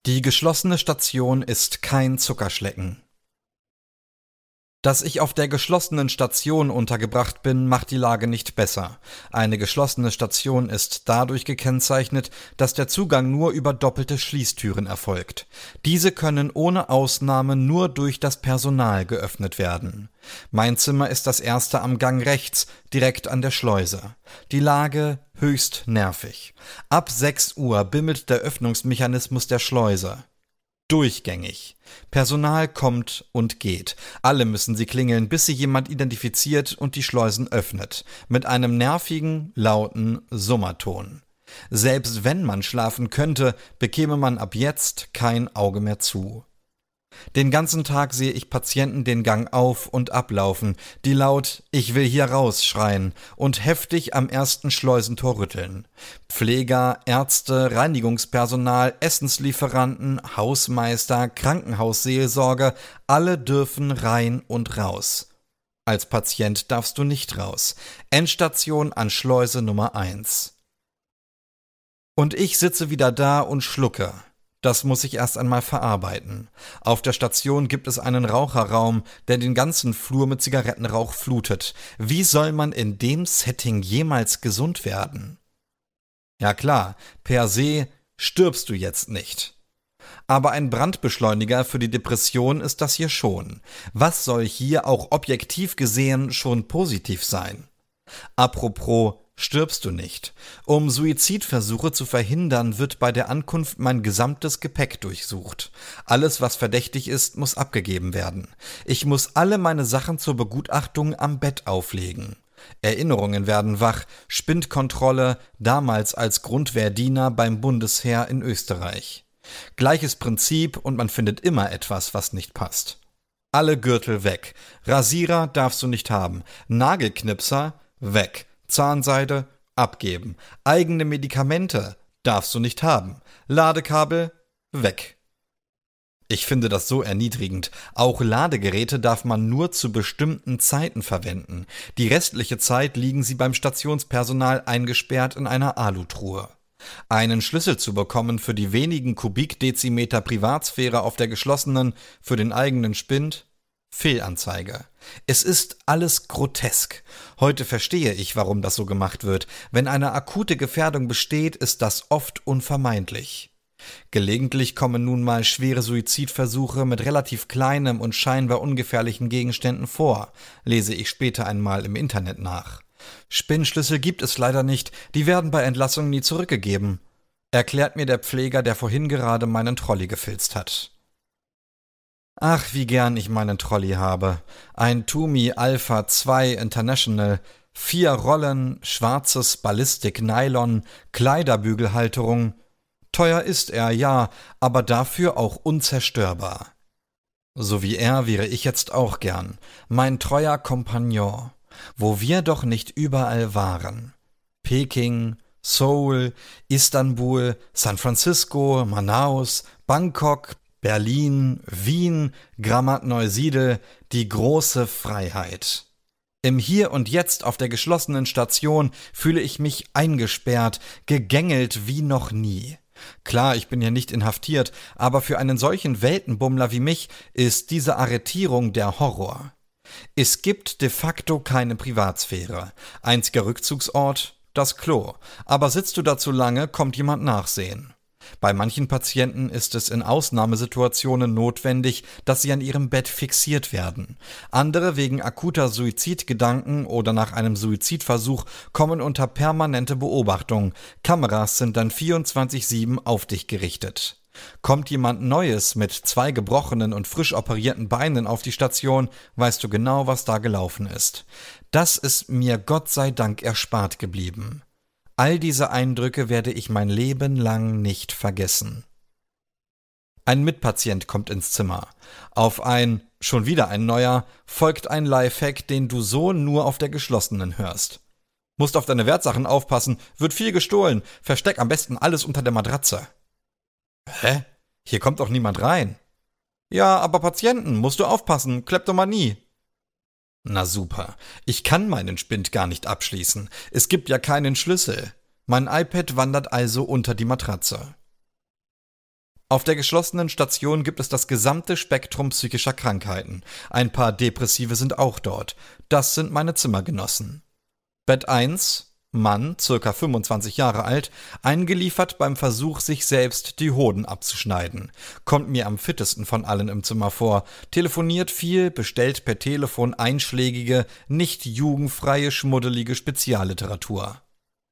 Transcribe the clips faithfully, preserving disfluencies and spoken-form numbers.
Die geschlossene Station ist kein Zuckerschlecken. Dass ich auf der geschlossenen Station untergebracht bin, macht die Lage nicht besser. Eine geschlossene Station ist dadurch gekennzeichnet, dass der Zugang nur über doppelte Schließtüren erfolgt. Diese können ohne Ausnahme nur durch das Personal geöffnet werden. Mein Zimmer ist das erste am Gang rechts, direkt an der Schleuse. Die Lage höchst nervig. Ab sechs Uhr bimmelt der Öffnungsmechanismus der Schleuse. Durchgängig. Personal kommt und geht. Alle müssen sie klingeln, bis sie jemand identifiziert und die Schleusen öffnet. Mit einem nervigen, lauten Summerton. Selbst wenn man schlafen könnte, bekäme man ab jetzt kein Auge mehr zu. Den ganzen Tag sehe ich Patienten den Gang auf- und ablaufen, die laut »Ich will hier raus« schreien und heftig am ersten Schleusentor rütteln. Pfleger, Ärzte, Reinigungspersonal, Essenslieferanten, Hausmeister, Krankenhausseelsorger, alle dürfen rein und raus. Als Patient darfst du nicht raus. Endstation an Schleuse Nummer eins. Und ich sitze wieder da und schlucke. Das muss ich erst einmal verarbeiten. Auf der Station gibt es einen Raucherraum, der den ganzen Flur mit Zigarettenrauch flutet. Wie soll man in dem Setting jemals gesund werden? Ja klar, per se stirbst du jetzt nicht. Aber ein Brandbeschleuniger für die Depression ist das hier schon. Was soll hier auch objektiv gesehen schon positiv sein? Apropos, stirbst du nicht. Um Suizidversuche zu verhindern, wird bei der Ankunft mein gesamtes Gepäck durchsucht. Alles, was verdächtig ist, muss abgegeben werden. Ich muss alle meine Sachen zur Begutachtung am Bett auflegen. Erinnerungen werden wach, Spindkontrolle, damals als Grundwehrdiener beim Bundesheer in Österreich. Gleiches Prinzip und man findet immer etwas, was nicht passt. Alle Gürtel weg. Rasierer darfst du nicht haben. Nagelknipser weg. Zahnseide abgeben. Eigene Medikamente darfst du nicht haben. Ladekabel weg. Ich finde das so erniedrigend. Auch Ladegeräte darf man nur zu bestimmten Zeiten verwenden. Die restliche Zeit liegen sie beim Stationspersonal eingesperrt in einer Alutruhe. Einen Schlüssel zu bekommen für die wenigen Kubikdezimeter Privatsphäre auf der geschlossenen, für den eigenen Spind? Fehlanzeige. Es ist alles grotesk. Heute verstehe ich, warum das so gemacht wird. Wenn eine akute Gefährdung besteht, ist das oft unvermeidlich. Gelegentlich kommen nun mal schwere Suizidversuche mit relativ kleinem und scheinbar ungefährlichen Gegenständen vor, lese ich später einmal im Internet nach. Spinnschlüssel gibt es leider nicht, die werden bei Entlassung nie zurückgegeben, erklärt mir der Pfleger, der vorhin gerade meinen Trolley gefilzt hat. Ach, wie gern ich meinen Trolley habe. Ein Tumi Alpha zwei International, vier Rollen, schwarzes Ballistik-Nylon, Kleiderbügelhalterung. Teuer ist er, ja, aber dafür auch unzerstörbar. So wie er wäre ich jetzt auch gern, mein treuer Kompagnon, wo wir doch nicht überall waren. Peking, Seoul, Istanbul, San Francisco, Manaus, Bangkok, Berlin, Wien, Grammat-Neusiedl, die große Freiheit. Im Hier und Jetzt auf der geschlossenen Station fühle ich mich eingesperrt, gegängelt wie noch nie. Klar, ich bin ja nicht inhaftiert, aber für einen solchen Weltenbummler wie mich ist diese Arretierung der Horror. Es gibt de facto keine Privatsphäre. Einziger Rückzugsort, das Klo. Aber sitzt du da zu lange, kommt jemand nachsehen. Bei manchen Patienten ist es in Ausnahmesituationen notwendig, dass sie an ihrem Bett fixiert werden. Andere wegen akuter Suizidgedanken oder nach einem Suizidversuch kommen unter permanente Beobachtung. Kameras sind dann vierundzwanzig sieben auf dich gerichtet. Kommt jemand Neues mit zwei gebrochenen und frisch operierten Beinen auf die Station, weißt du genau, was da gelaufen ist. Das ist mir Gott sei Dank erspart geblieben. All diese Eindrücke werde ich mein Leben lang nicht vergessen. Ein Mitpatient kommt ins Zimmer. Auf ein, schon wieder ein neuer, folgt ein Lifehack, den du so nur auf der geschlossenen hörst. Musst auf deine Wertsachen aufpassen, wird viel gestohlen, versteck am besten alles unter der Matratze. Hä? Hier kommt doch niemand rein. Ja, aber Patienten, musst du aufpassen, Kleptomanie. Na super, ich kann meinen Spind gar nicht abschließen. Es gibt ja keinen Schlüssel. Mein iPad wandert also unter die Matratze. Auf der geschlossenen Station gibt es das gesamte Spektrum psychischer Krankheiten. Ein paar Depressive sind auch dort. Das sind meine Zimmergenossen. Bett eins, Mann, circa fünfundzwanzig Jahre alt, eingeliefert beim Versuch, sich selbst die Hoden abzuschneiden. Kommt mir am fittesten von allen im Zimmer vor. Telefoniert viel, bestellt per Telefon einschlägige, nicht jugendfreie, schmuddelige Spezialliteratur.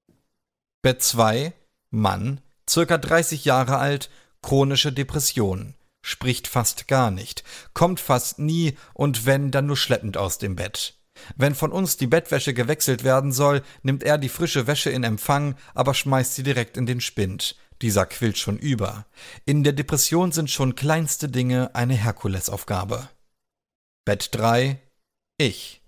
Bett zwei, Mann, circa dreißig Jahre alt, chronische Depression. Spricht fast gar nicht, kommt fast nie und wenn, dann nur schleppend aus dem Bett. Wenn von uns die Bettwäsche gewechselt werden soll, nimmt er die frische Wäsche in Empfang, aber schmeißt sie direkt in den Spind. Dieser quillt schon über. In der Depression sind schon kleinste Dinge eine Herkulesaufgabe. Bett drei, ich.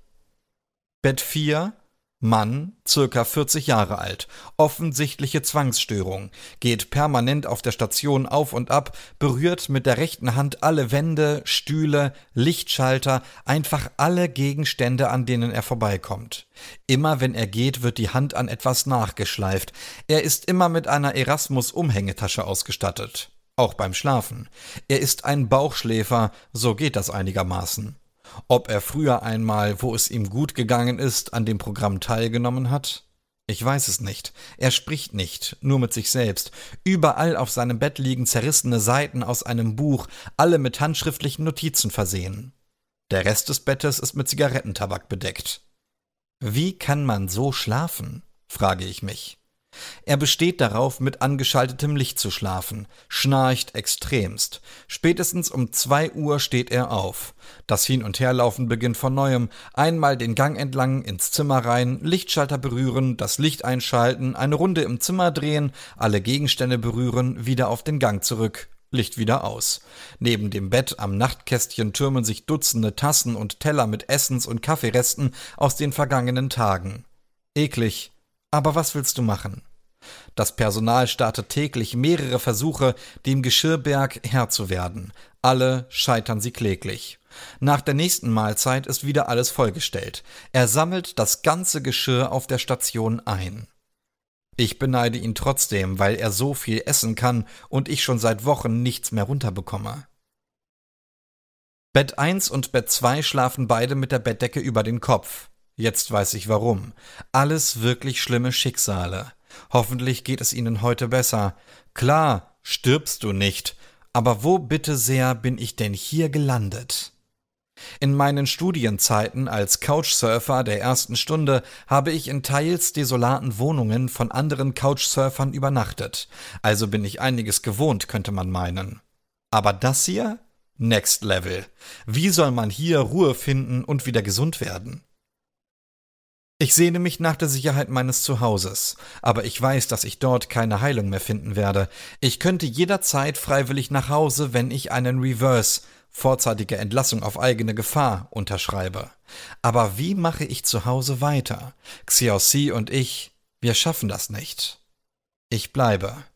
Bett vier, Mann, circa vierzig Jahre alt, offensichtliche Zwangsstörung, geht permanent auf der Station auf und ab, berührt mit der rechten Hand alle Wände, Stühle, Lichtschalter, einfach alle Gegenstände, an denen er vorbeikommt. Immer wenn er geht, wird die Hand an etwas nachgeschleift. Er ist immer mit einer Erasmus-Umhängetasche ausgestattet, auch beim Schlafen. Er ist ein Bauchschläfer, so geht das einigermaßen. Ob er früher einmal, wo es ihm gut gegangen ist, an dem Programm teilgenommen hat? Ich weiß es nicht. Er spricht nicht, nur mit sich selbst. Überall auf seinem Bett liegen zerrissene Seiten aus einem Buch, alle mit handschriftlichen Notizen versehen. Der Rest des Bettes ist mit Zigarettentabak bedeckt. Wie kann man so schlafen? Frage ich mich. Er besteht darauf, mit angeschaltetem Licht zu schlafen, schnarcht extremst. Spätestens um zwei Uhr steht er auf. Das Hin- und Herlaufen beginnt von neuem. Einmal den Gang entlang ins Zimmer rein, Lichtschalter berühren, das Licht einschalten, eine Runde im Zimmer drehen, alle Gegenstände berühren, wieder auf den Gang zurück. Licht wieder aus. Neben dem Bett am Nachtkästchen türmen sich Dutzende Tassen und Teller mit Essens- und Kaffeeresten aus den vergangenen Tagen. Eklig. Aber was willst du machen? Das Personal startet täglich mehrere Versuche, dem Geschirrberg Herr zu werden. Alle scheitern sie kläglich. Nach der nächsten Mahlzeit ist wieder alles vollgestellt. Er sammelt das ganze Geschirr auf der Station ein. Ich beneide ihn trotzdem, weil er so viel essen kann und ich schon seit Wochen nichts mehr runterbekomme. Bett eins und Bett zwei schlafen beide mit der Bettdecke über den Kopf. Jetzt weiß ich warum. Alles wirklich schlimme Schicksale. Hoffentlich geht es ihnen heute besser. Klar, stirbst du nicht. Aber wo bitte sehr bin ich denn hier gelandet? In meinen Studienzeiten als Couchsurfer der ersten Stunde habe ich in teils desolaten Wohnungen von anderen Couchsurfern übernachtet. Also bin ich einiges gewohnt, könnte man meinen. Aber das hier? Next Level. Wie soll man hier Ruhe finden und wieder gesund werden? Ich sehne mich nach der Sicherheit meines Zuhauses, aber ich weiß, dass ich dort keine Heilung mehr finden werde. Ich könnte jederzeit freiwillig nach Hause, wenn ich einen Reverse, vorzeitige Entlassung auf eigene Gefahr, unterschreibe. Aber wie mache ich zu Hause weiter? Xiaoxi und ich, wir schaffen das nicht. Ich bleibe.